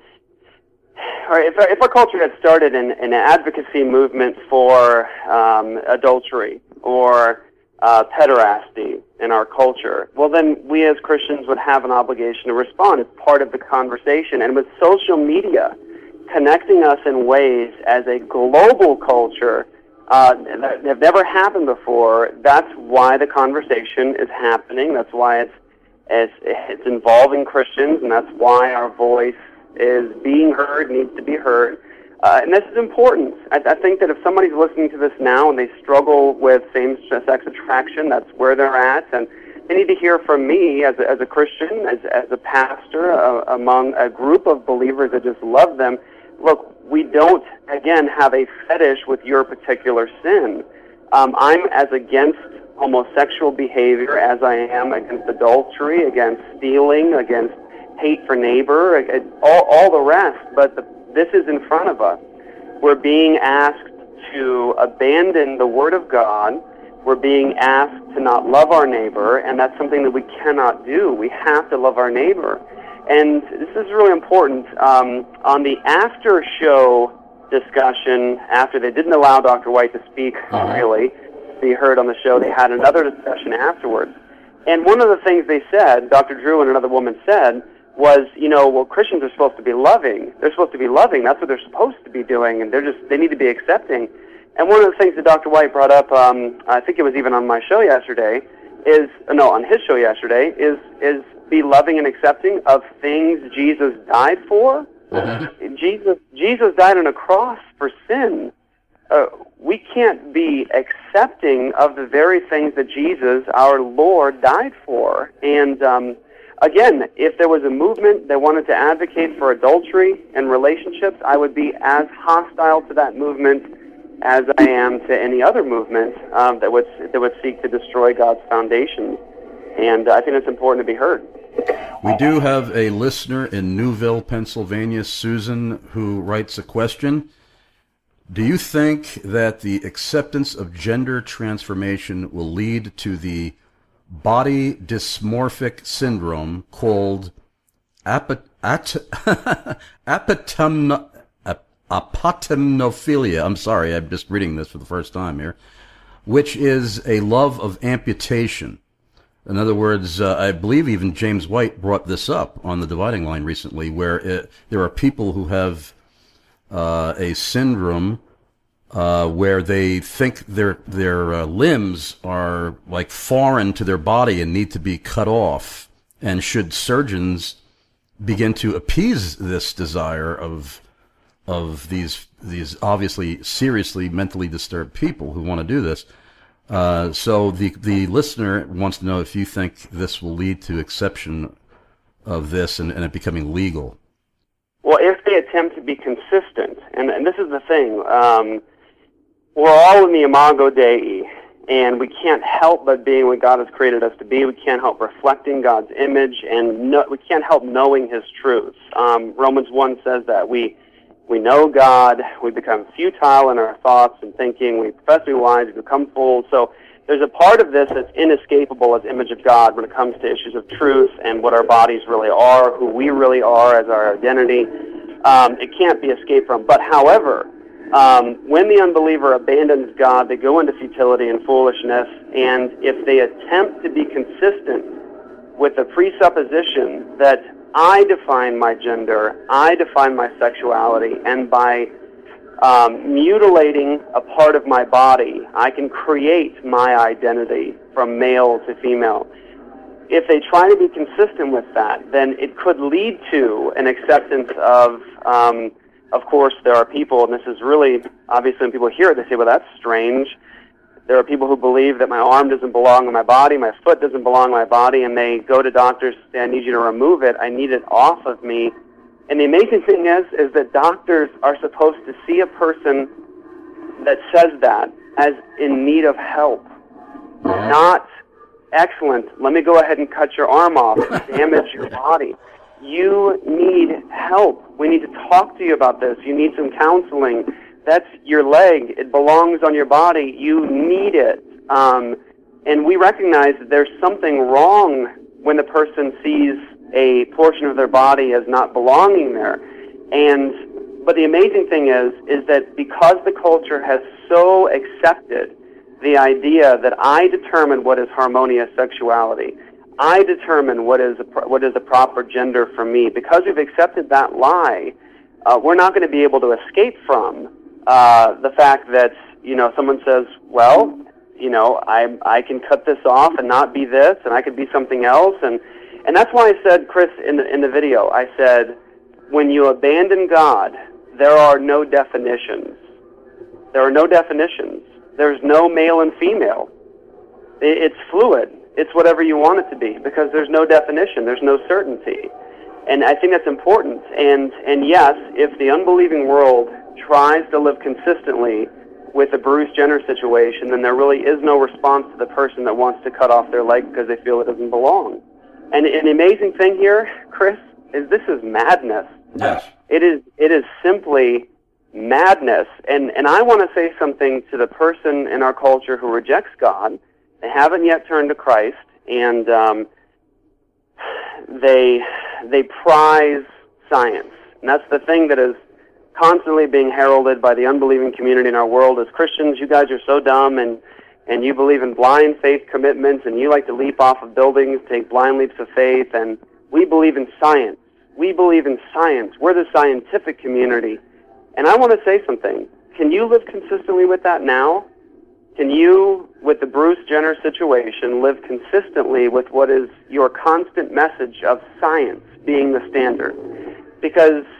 or if, if our culture had started an, an advocacy movement for um, adultery or uh, pederasty in our culture, well, then we as Christians would have an obligation to respond as part of the conversation. And with social media connecting us in ways as a global culture uh, that have never happened before, that's why the conversation is happening. That's why it's, it's, it's involving Christians, and that's why our voice is being heard, needs to be heard. Uh, and this is important. I, I think that if somebody's listening to this now and they struggle with same-sex attraction, that's where they're at, and they need to hear from me as a, as a Christian, as, as a pastor, uh, among a group of believers that just love them. Look, we don't, again, have a fetish with your particular sin. Um, I'm as against homosexual behavior as I am against adultery, against stealing, against hate for neighbor, all, all the rest, but the, this is in front of us. We're being asked to abandon the Word of God. We're being asked to not love our neighbor, and that's something that we cannot do. We have to love our neighbor. And this is really important. Um, on the after-show discussion, after they didn't allow Doctor White to speak, uh-huh. really, to be heard on the show, they had another discussion afterwards. And one of the things they said, Doctor Drew and another woman said, was, you know, well, Christians are supposed to be loving. They're supposed to be loving. That's what they're supposed to be doing, and they're just, they need to be accepting. And one of the things that Doctor White brought up, um, I think it was even on my show yesterday, is, no, on his show yesterday, is, is be loving and accepting of things Jesus died for Mm-hmm. Jesus, Jesus died on a cross for sin. Uh, we can't be accepting of the very things that Jesus, our Lord, died for. And um, again, if there was a movement that wanted to advocate for adultery and relationships, I would be as hostile to that movement as I am to any other movement um, that would that would seek to destroy God's foundations. And uh, I think it's important to be heard. We do have a listener in Newville, Pennsylvania, Susan, who writes a question. Do you think that the acceptance of gender transformation will lead to the body dysmorphic syndrome called apat- at- apatemno- ap- apotemnophilia? I'm sorry, I'm just reading this for the first time here, which is a love of amputation. In other words, uh, I believe even James White brought this up on the Dividing Line recently, where it, there are people who have uh, a syndrome uh, where they think their their uh, limbs are like foreign to their body and need to be cut off. And should surgeons begin to appease this desire of of these these obviously seriously mentally disturbed people who want to do this? Uh, so the the listener wants to know if you think this will lead to exception of this and, and it becoming legal. Well, if they attempt to be consistent, and, and this is the thing, um, we're all in the imago Dei, and we can't help but being what God has created us to be. We can't help reflecting God's image, and no, we can't help knowing His truths. Um, Romans one says that we We know God, we become futile in our thoughts and thinking, we profess to be wise, we become fools. So there's a part of this that's inescapable as image of God when it comes to issues of truth and what our bodies really are, who we really are as our identity. Um, it can't be escaped from. But however, um, when the unbeliever abandons God, they go into futility and foolishness, and if they attempt to be consistent with the presupposition that I define my gender, I define my sexuality, and by um, mutilating a part of my body, I can create my identity from male to female. If they try to be consistent with that, then it could lead to an acceptance of, um, of course, there are people, and this is really, obviously when people hear it, they say, well, that's strange. There are people who believe that my arm doesn't belong in my body, my foot doesn't belong in my body, and they go to doctors and say, I need you to remove it, I need it off of me. And the amazing thing is, is that doctors are supposed to see a person that says that as in need of help, not, excellent, let me go ahead and cut your arm off and damage your body. You need help. We need to talk to you about this. You need some counseling. That's your leg. It belongs on your body. You need it. Um, and we recognize that there's something wrong when the person sees a portion of their body as not belonging there. And but the amazing thing is, is that because the culture has so accepted the idea that I determine what is harmonious sexuality, I determine what is a, what is the proper gender for me. Because we've accepted that lie, uh, we're not going to be able to escape from Uh, the fact that, you know, someone says, well, you know, I I can cut this off and not be this, and I could be something else, and and that's why I said, Chris, in the in the video, I said, when you abandon God, there are no definitions. There are no definitions. There's no male and female. It, it's fluid. It's whatever you want it to be, because there's no definition. There's no certainty, and I think that's important. And and yes, if the unbelieving world tries to live consistently with the Bruce Jenner situation, then there really is no response to the person that wants to cut off their leg because they feel it doesn't belong. And, and the amazing thing here, Chris, is this is madness. Yes. It is it is simply madness. And, and I want to say something to the person in our culture who rejects God. They haven't yet turned to Christ, and um, they they prize science. And that's the thing that is constantly being heralded by the unbelieving community in our world as Christians. You guys are so dumb, and and you believe in blind faith commitments, and you like to leap off of buildings, take blind leaps of faith, and we believe in science. We believe in science. We're the scientific community. And I want to say something. Can you live consistently with that now? Can you, with the Bruce Jenner situation, live consistently with what is your constant message of science being the standard? Because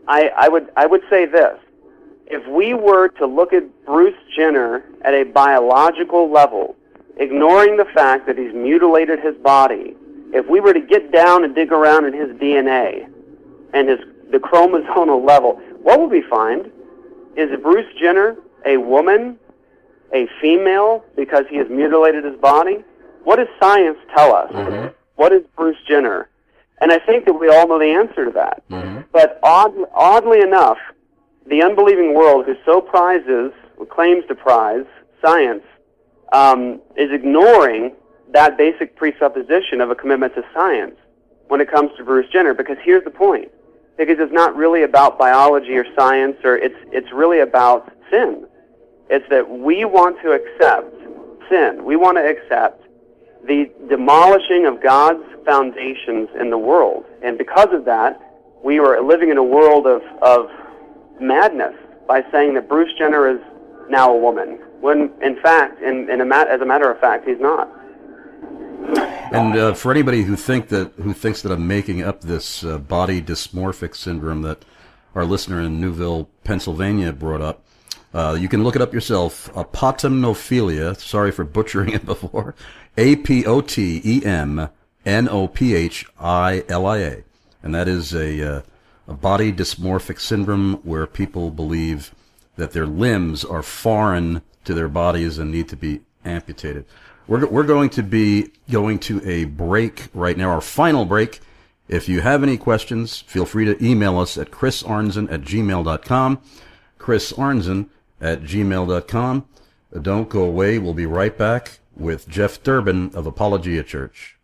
I, I would I would say this. If we were to look at Bruce Jenner at a biological level, ignoring the fact that he's mutilated his body, if we were to get down and dig around in his D N A and his the chromosomal level, what would we find? Is Bruce Jenner a woman, a female, because he has mutilated his body? What does science tell us? Mm-hmm. What is Bruce Jenner? And I think that we all know the answer to that. Mm-hmm. But odd, oddly enough, the unbelieving world, who so prizes, or claims to prize, science, um, is ignoring that basic presupposition of a commitment to science when it comes to Bruce Jenner. Because here's the point. Because it's not really about biology or science, or it's it's really about sin. It's that we want to accept sin. We want to accept the demolishing of God's foundations in the world. And because of that, we are living in a world of, of madness by saying that Bruce Jenner is now a woman, when in fact, in, in a mat, as a matter of fact, he's not. And uh, for anybody who think that who thinks that I'm making up this uh, body dysmorphic syndrome that our listener in Newville, Pennsylvania brought up, uh, you can look it up yourself. Apotemnophilia. Sorry for butchering it before. A P O T E M N O P H I L I A, and that is a, uh, a body dysmorphic syndrome where people believe that their limbs are foreign to their bodies and need to be amputated. We're, we're going to be going to a break right now, our final break. If you have any questions, feel free to email us at chris arnzen at gmail dot com, chris arnzen at gmail dot com. Don't go away. We'll be right back with Jeff Durbin of Apologia Church.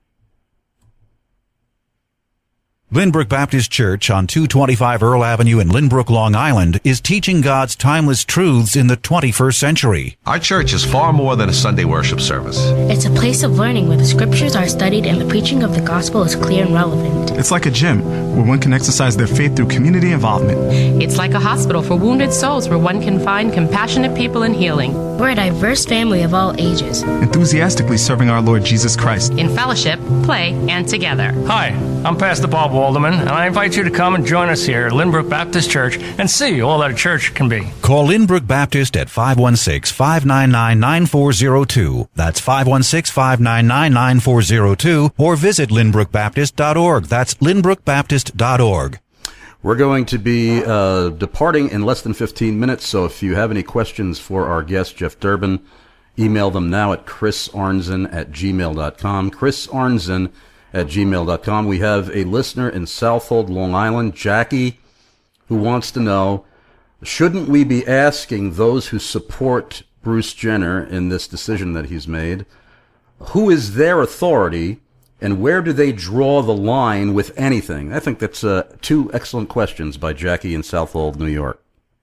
Lynbrook Baptist Church on two twenty-five Earl Avenue in Lynbrook, Long Island is teaching God's timeless truths in the twenty-first century. Our church is far more than a Sunday worship service. It's a place of learning where the scriptures are studied and the preaching of the gospel is clear and relevant. It's like a gym where one can exercise their faith through community involvement. It's like a hospital for wounded souls where one can find compassionate people and healing. We're a diverse family of all ages, enthusiastically serving our Lord Jesus Christ in fellowship, play, and together. Hi, I'm Pastor Bob Walderman, and I invite you to come and join us here at Lynbrook Baptist Church and see all that a church can be. Call Lynbrook Baptist at five one six, five nine nine, nine four zero two. That's five one six, five nine nine, nine four zero two, or visit lynbrook baptist dot org. That's lynbrook baptist dot org. We're going to be uh, departing in less than fifteen minutes, so if you have any questions for our guest, Jeff Durbin, email them now at chris arnzen at gmail dot com, chris arnzen at gmail dot com. We have a listener in Southold, Long Island, Jackie, who wants to know, shouldn't we be asking those who support Bruce Jenner in this decision that he's made, who is their authority, and where do they draw the line with anything? I think that's uh, two excellent questions by Jackie in Southold, New York.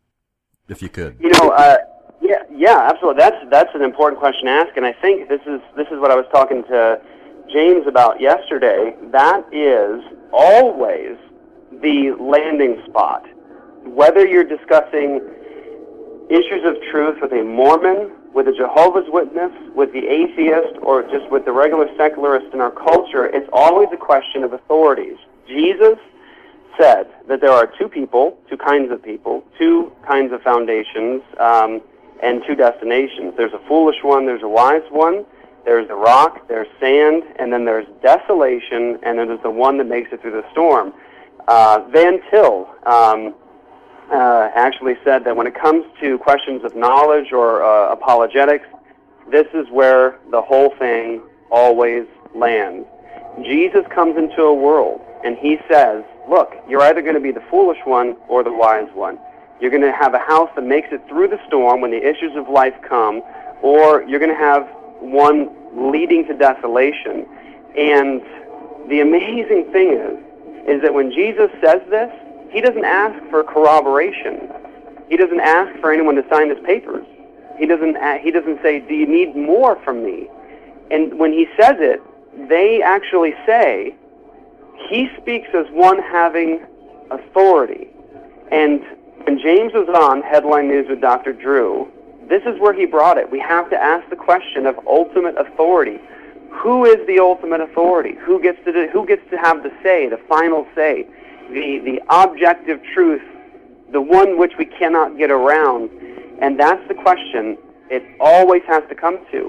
If you could. You know, uh, yeah, yeah, absolutely. That's that's an important question to ask, and I think this is this is what I was talking to James about yesterday. That is always the landing spot. Whether you're discussing issues of truth with a Mormon, with a Jehovah's Witness, with the atheist, or just with the regular secularist in our culture, it's always a question of authorities. Jesus said that there are two people, two kinds of people, two kinds of foundations, um, and two destinations. There's a foolish one, there's a wise one, there's the rock, there's sand, and then there's desolation, and then there's the one that makes it through the storm. Uh, Van Til um, uh, actually said that when it comes to questions of knowledge or uh, apologetics, this is where the whole thing always lands. Jesus comes into a world, and he says, look, you're either going to be the foolish one or the wise one. You're going to have a house that makes it through the storm when the issues of life come, or you're going to have one leading to desolation. And the amazing thing is, is that when Jesus says this, he doesn't ask for corroboration. He doesn't ask for anyone to sign his papers. He doesn't, he doesn't say, do you need more from me? And when he says it, they actually say, he speaks as one having authority. And when James was on Headline News with Doctor Drew, this is where he brought it. We have to ask the question of ultimate authority. Who is the ultimate authority? Who gets to do, who gets to have the say, the final say, the the objective truth the one which we cannot get around. And that's the question it always has to come to.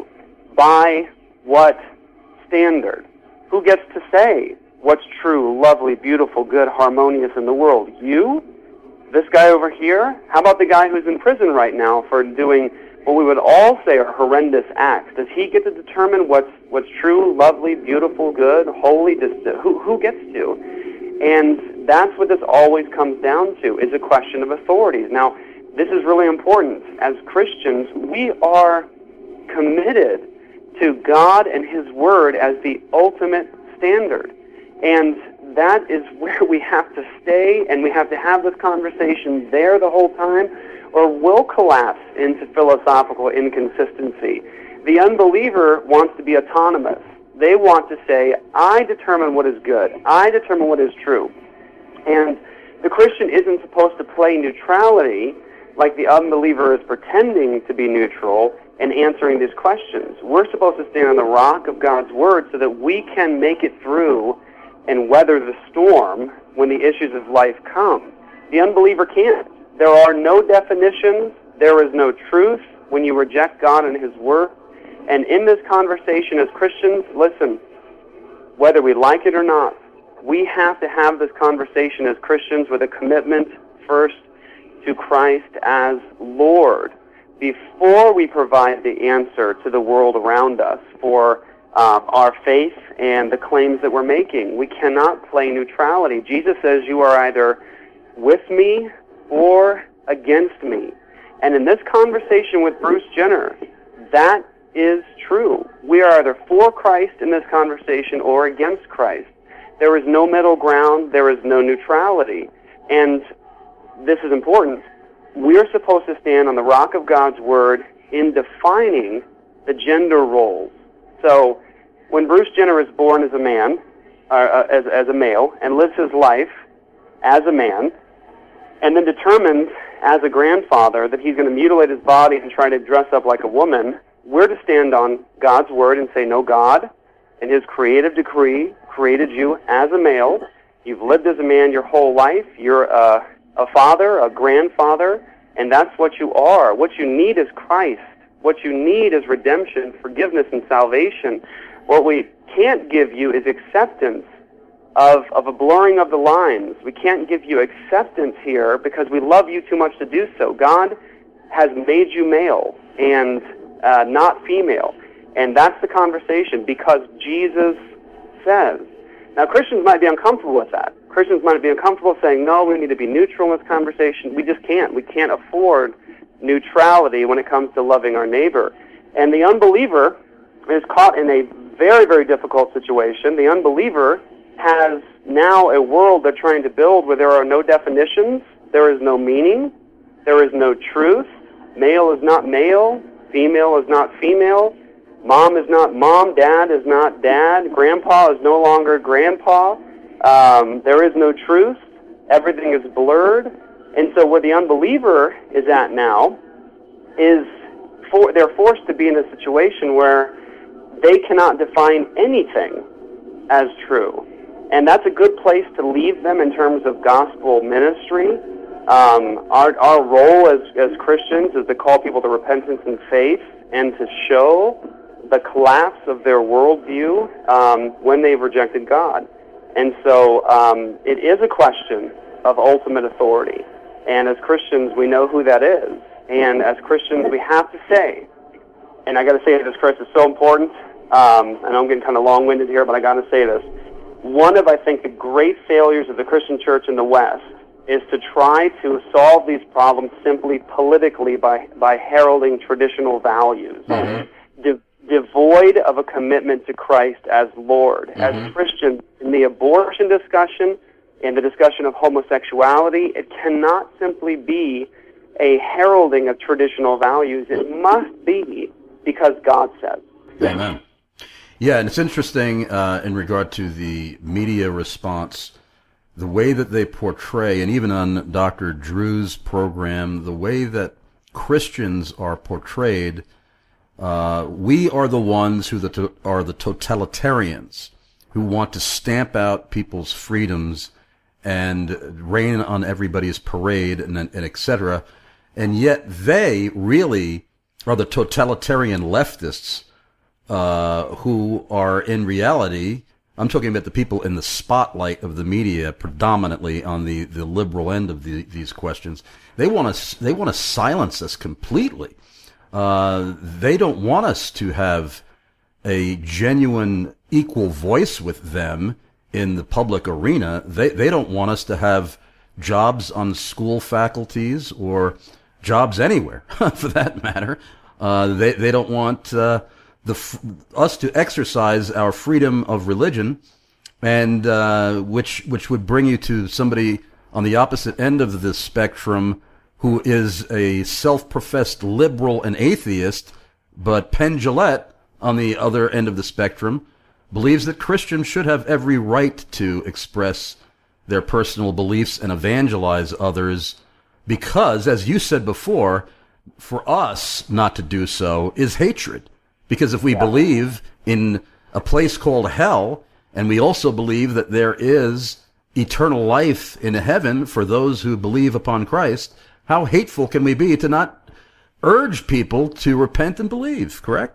By what standard? Who gets to say what's true, lovely, beautiful, good, harmonious in the world? You? This guy over here? How about the guy who's in prison right now for doing what we would all say are horrendous acts? Does he get to determine what's what's true, lovely, beautiful, good, holy? Does, who, who gets to? And that's what this always comes down to, is a question of authorities. Now, this is really important. As Christians, we are committed to God and His Word as the ultimate standard. And that is where we have to stay, and we have to have this conversation there the whole time, or we'll collapse into philosophical inconsistency. The unbeliever wants to be autonomous. They want to say, I determine what is good. I determine what is true. And the Christian isn't supposed to play neutrality like the unbeliever is pretending to be neutral and answering these questions. We're supposed to stand on the rock of God's Word so that we can make it through and weather the storm when the issues of life come. The unbeliever can't. There are no definitions. There is no truth when you reject God and His Word. And in this conversation as Christians, listen, whether we like it or not, we have to have this conversation as Christians with a commitment first to Christ as Lord before we provide the answer to the world around us for uh, our faith and the claims that we're making. We cannot play neutrality. Jesus says you are either with me or against me. And in this conversation with Bruce Jenner, that is true. We are either for Christ in this conversation or against Christ. There is no middle ground. There is no neutrality. And this is important. We're supposed to stand on the rock of God's Word in defining the gender roles. So when Bruce Jenner is born as a man, uh, as, as a male, and lives his life as a man, and then determines as a grandfather that he's going to mutilate his body and try to dress up like a woman, we're to stand on God's Word and say, no, God, in His creative decree, created you as a male. You've lived as a man your whole life. You're a, a father, a grandfather, and that's what you are. What you need is Christ. What you need is redemption, forgiveness, and salvation. What we can't give you is acceptance of, of a blurring of the lines. We can't give you acceptance here because we love you too much to do so. God has made you male and uh, not female. And that's the conversation because Jesus says. Now, Christians might be uncomfortable with that. Christians might be uncomfortable saying, no, we need to be neutral in this conversation. We just can't. We can't afford neutrality when it comes to loving our neighbor. And the unbeliever is caught in a very, very difficult situation. The unbeliever has now a world they're trying to build where there are no definitions, there is no meaning, there is no truth. Male is not male, female is not female, mom is not mom, dad is not dad, grandpa is no longer grandpa. Um, there is no truth. Everything is blurred. And so where the unbeliever is at now is for, they're forced to be in a situation where they cannot define anything as true. And that's a good place to leave them in terms of gospel ministry. Um, our, our role as, as Christians is to call people to repentance and faith and to show the collapse of their worldview um, when they've rejected God. And so um, it is a question of ultimate authority. And as Christians, we know who that is. And as Christians, we have to say, and I got to say this, Chris, is so important. Um, I know I'm getting kind of long-winded here, but I got to say this. One of, I think, the great failures of the Christian church in the West is to try to solve these problems simply politically by, by heralding traditional values, mm-hmm. de- devoid of a commitment to Christ as Lord. Mm-hmm. As Christians, in the abortion discussion, in the discussion of homosexuality, it cannot simply be a heralding of traditional values. It must be because God says. Amen. Yeah, and it's interesting uh, in regard to the media response, the way that they portray, and even on Doctor Drew's program, the way that Christians are portrayed. Uh, we are the ones who the to- are the totalitarians who want to stamp out people's freedoms and rain on everybody's parade and, and et cetera. And yet they really are the totalitarian leftists uh, who are in reality, I'm talking about the people in the spotlight of the media, predominantly on the, the liberal end of the, these questions. They want to they want to silence us completely. Uh, they don't want us to have a genuine equal voice with them in the public arena. They they don't want us to have jobs on school faculties or jobs anywhere, for that matter. Uh, they they don't want uh, the us to exercise our freedom of religion, and uh, which which would bring you to somebody on the opposite end of the spectrum who is a self-professed liberal and atheist, but Penn Jillette on the other end of the spectrum believes that Christians should have every right to express their personal beliefs and evangelize others because, as you said before, for us not to do so is hatred. Because if we yeah. believe in a place called hell, and we also believe that there is eternal life in heaven for those who believe upon Christ, how hateful can we be to not urge people to repent and believe, correct?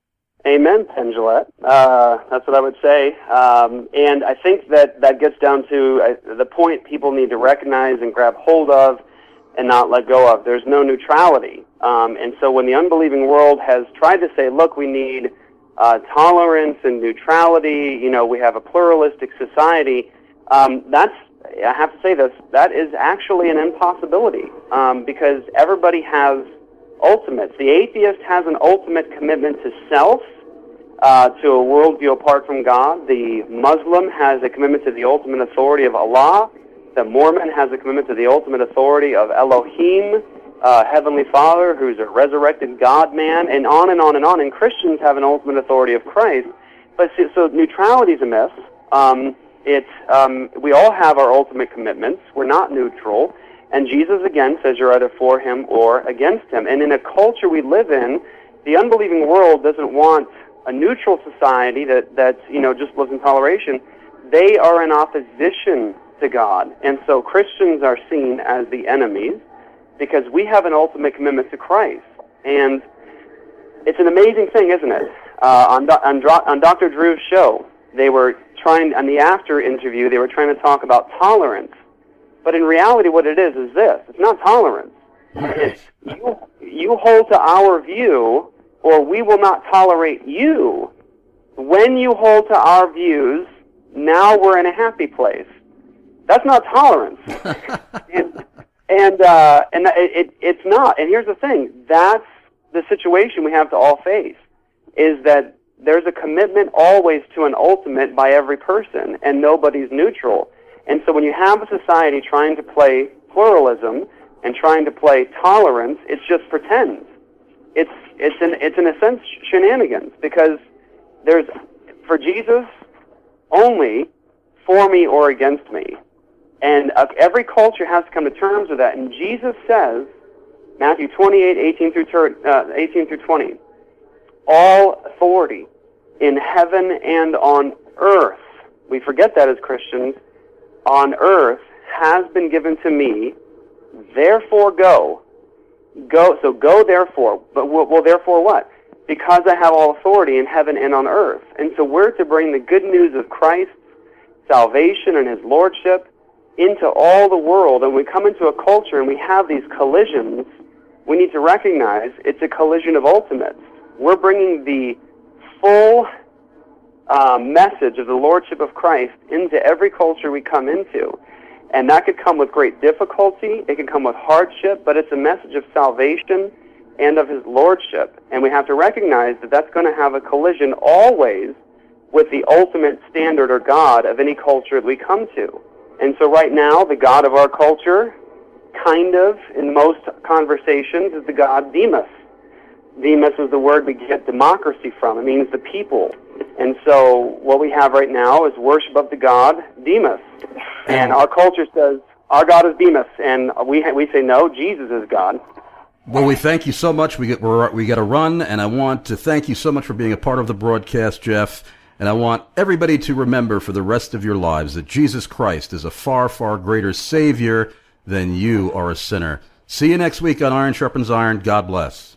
Amen, Penn Jillette. Uh, that's what I would say. Um, and I think that that gets down to uh, the point people need to recognize and grab hold of and not let go of. There's no neutrality. Um, and so when the unbelieving world has tried to say, look, we need uh, tolerance and neutrality, you know, we have a pluralistic society, um, that's, I have to say this, that is actually an impossibility um, because everybody has ultimates. The atheist has an ultimate commitment to self, uh, to a worldview apart from God. The Muslim has a commitment to the ultimate authority of Allah. The Mormon has a commitment to the ultimate authority of Elohim, uh, Heavenly Father, who's a resurrected God-man, and on and on and on. And Christians have an ultimate authority of Christ. But so, so neutrality is a myth. Um, it's, um, we all have our ultimate commitments. We're not neutral. And Jesus, again, says you're either for him or against him. And in a culture we live in, the unbelieving world doesn't want a neutral society that, that you know, just lives in toleration. They are in opposition to God. And so Christians are seen as the enemies because we have an ultimate commitment to Christ. And it's an amazing thing, isn't it? Uh, on, on, on Doctor Drew's show, they were trying, on the after interview, they were trying to talk about tolerance. But in reality, what it is is this. It's not tolerance. It's you, you hold to our view, or we will not tolerate you. When you hold to our views, now we're in a happy place. That's not tolerance. and and, uh, and it, it, it's not. And here's the thing. That's the situation we have to all face, is that there's a commitment always to an ultimate by every person, and nobody's neutral. And so when you have a society trying to play pluralism and trying to play tolerance, it's just pretend. It's it's in it's in a sense shenanigans because there's for Jesus only for me or against me, and uh, every culture has to come to terms with that. And Jesus says, Matthew twenty-eight, eighteen through uh, eighteen through twenty, all authority in heaven and on earth. We forget that as Christians. On earth has been given to me, therefore go. Go, so go therefore. But well, well, therefore what? Because I have all authority in heaven and on earth. And so we're to bring the good news of Christ's salvation and his lordship into all the world. And we come into a culture and we have these collisions. We need to recognize it's a collision of ultimates. We're bringing the full Uh, message of the Lordship of Christ into every culture we come into. And that could come with great difficulty, it could come with hardship, but it's a message of salvation and of his Lordship. And we have to recognize that that's going to have a collision always with the ultimate standard or God of any culture that we come to. And so right now, the God of our culture, kind of, in most conversations, is the God Demas. Demas is the word we get democracy from. It means the people. And so what we have right now is worship of the god Demas. And our culture says, our God is Demas. And we we say, no, Jesus is God. Well, we thank you so much. We get we're, we got to run, and I want to thank you so much for being a part of the broadcast, Jeff. And I want everybody to remember for the rest of your lives that Jesus Christ is a far, far greater Savior than you are a sinner. See you next week on Iron Sharpens Iron. God bless.